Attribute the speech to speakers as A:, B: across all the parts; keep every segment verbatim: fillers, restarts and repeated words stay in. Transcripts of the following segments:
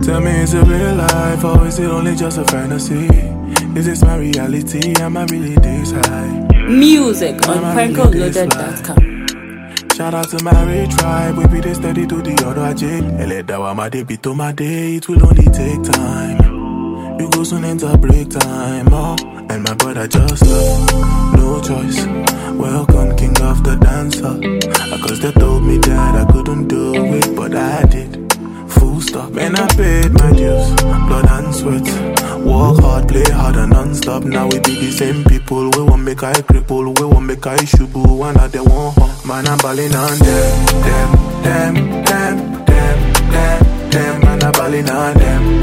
A: Tell me, is it real life or is it only just a fantasy? Is this my reality? Am I really this high?
B: Music on Franco Loaded dot com.
A: Shout out to my Ray tribe, we be this steady to the other J. Eledawa my day, beat to my day, it will only take time. You go soon enter break time, oh, and my brother just love, no choice. Welcome, king of the dancer. Cause they told me that I couldn't do it, but I did. Full stop, and I paid my dues, blood and sweat. Work hard, play hard and non-stop. Now we be the same people. We won't make I cripple, we won't make I shubu. One of them won't hop. Man, I'm balling on them, them, them, them, them, them, them. Man, I'm balling on them.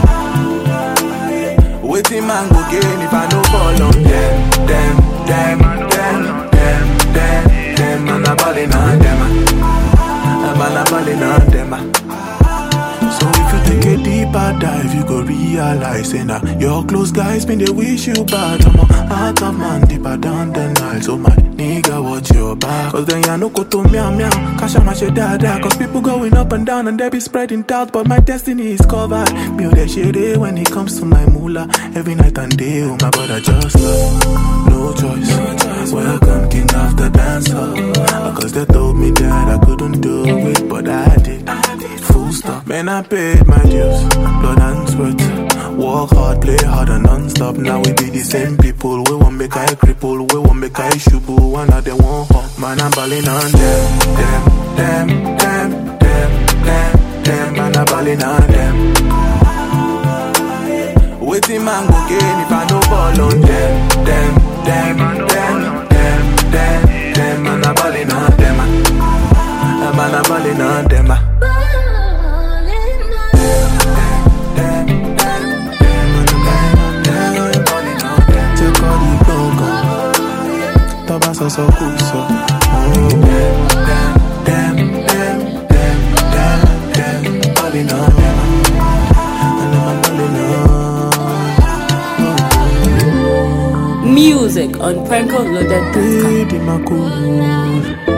A: Waiting man go gain if I no fall on them, them, them, them, them, them, them. Man, I'm balling on them. Man, I'm balling on them. So if you take a deeper dive, you go realize, say now your close guys been they wish you bad. I'm a heart of man deeper down the Nile. So my nigga, watch your back. Cause then ya no go to meow meow, cash out my shit dada. Cause people going up and down and they be spreading doubt, but my destiny is covered. Me that shit when it comes to my moolah. Every night and day, oh my brother just love, no choice. No choice. Welcome, king of the dancer. Cause they told me that I couldn't do it, but I did. I did. Full stop. Man, I paid my dues, blood and sweat. Work hard, play hard and non-stop. Now we be the same people. We won't make I cripple, we won't make I shubu. One of them won't hop. Man, I'm balling on them, them, them, them, them, them, them. Man, I'm balling on them. Waiting man go gain if I no ball on them, them, them, them, them, them, them. Man, I'm balling on them. Man, I'm balling on them. So so cool, so oh, damn, damn, damn, damn, damn, damn, balling on them, and I'm balling on.
B: Music on Franco Loaded dot com.
A: Baby, my cool.